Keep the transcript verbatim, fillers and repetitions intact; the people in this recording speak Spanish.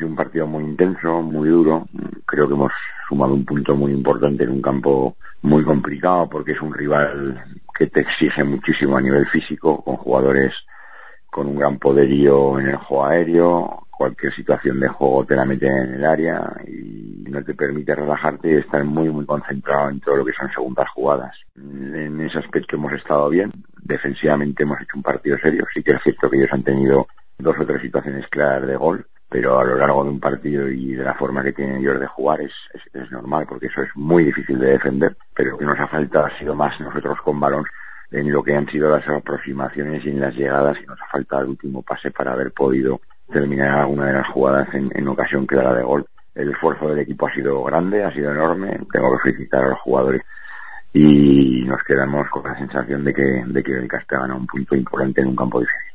sido un partido muy intenso, muy duro. Creo que hemos sumado un punto muy importante en un campo muy complicado porque es un rival que te exige muchísimo a nivel físico, con jugadores con un gran poderío en el juego aéreo. Cualquier situación de juego te la meten en el área y no te permite relajarte y estar muy muy concentrado en todo lo que son segundas jugadas. En ese aspecto hemos estado bien. Defensivamente hemos hecho un partido serio. Sí que es cierto que ellos han tenido dos o tres situaciones claras de gol, pero a lo largo de un partido y de la forma que tienen ellos de jugar es, es, es normal, porque eso es muy difícil de defender. Pero lo que nos ha faltado ha sido más nosotros con balón en lo que han sido las aproximaciones y en las llegadas, y nos ha faltado el último pase para haber podido terminar alguna de las jugadas en, en ocasión clara de gol. El esfuerzo del equipo ha sido grande, ha sido enorme. Tengo que felicitar a los jugadores y nos quedamos con la sensación de que, de que el Caspe ha ganado un punto importante en un campo difícil.